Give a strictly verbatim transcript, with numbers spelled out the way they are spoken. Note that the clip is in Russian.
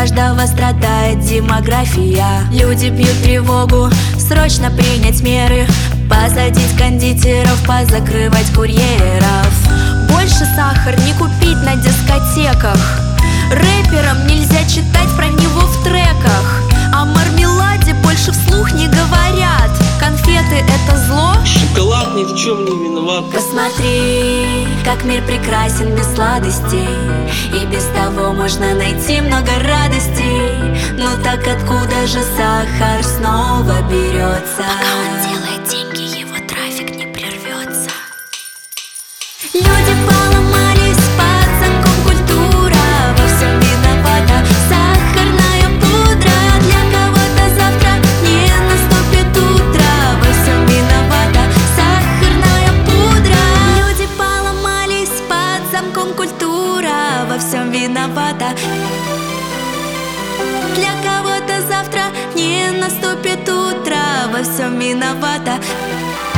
каждого страдает демография. Люди бьют тревогу, срочно принять меры, посадить кондитеров, позакрывать курьеров. Больше сахар не купить на дискотеках. Рэперам нельзя читать про него в треках. О мармеладе больше вслух не говорят. Конфеты — это зло, шоколад ни в чем не виноват. Посмотри, как мир прекрасен без сладостей, и без того можно найти много радостей. Но так откуда же сахар снова берется? Пока он делает деньги, его трафик не прервется. Люди поломались под замком, культура во всем виновата. Сахарная пудра, для кого-то завтра не наступит утро. Во всем виновата сахарная пудра. Люди поломались под замком, культура во всем виновата. Для кого-то завтра не наступит утро. Во всем виновата.